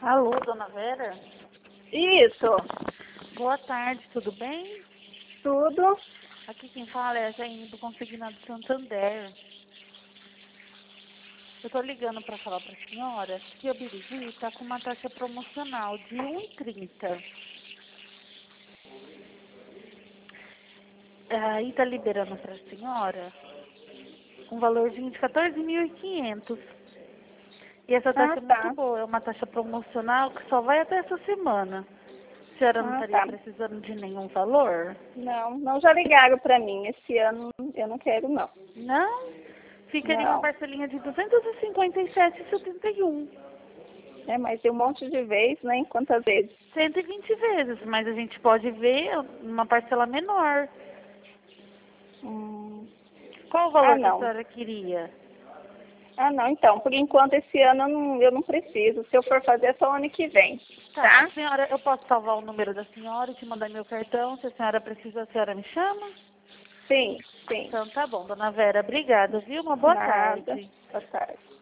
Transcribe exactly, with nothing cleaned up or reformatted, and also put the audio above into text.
Alô, dona Vera? Isso, Boa tarde, tudo bem? tudo. Aqui quem fala é a Jaine do Consignado Santander. Eu tô ligando para falar para a senhora que a Birigui está com uma taxa promocional de um e trinta. Aí tá liberando para a senhora um valorzinho de quatorze mil e quinhentos. E essa taxa Ah, é muito tá. boa, é uma taxa promocional que só vai até essa semana. A senhora não Ah, estaria tá. precisando de nenhum valor? Não, não já ligaram para mim. Esse ano eu não quero, não. Não? Ficaria uma Não. parcelinha de duzentos e cinquenta e sete reais e setenta e um. É, mas tem um monte de vez, né? Quantas vezes? cento e vinte vezes, mas a gente pode ver uma parcela menor. Hum. Qual o Ah, valor que a não. senhora queria? Ah, não. Então, por enquanto, esse ano eu não, eu não preciso. Se eu for fazer, é só ano que vem. Tá, Tá? a senhora, eu posso salvar o número da senhora e te mandar meu cartão. Se a senhora precisa, a senhora me chama? Sim, sim. Então tá bom, dona Vera, obrigada, viu? Uma boa Nada. tarde. Boa tarde.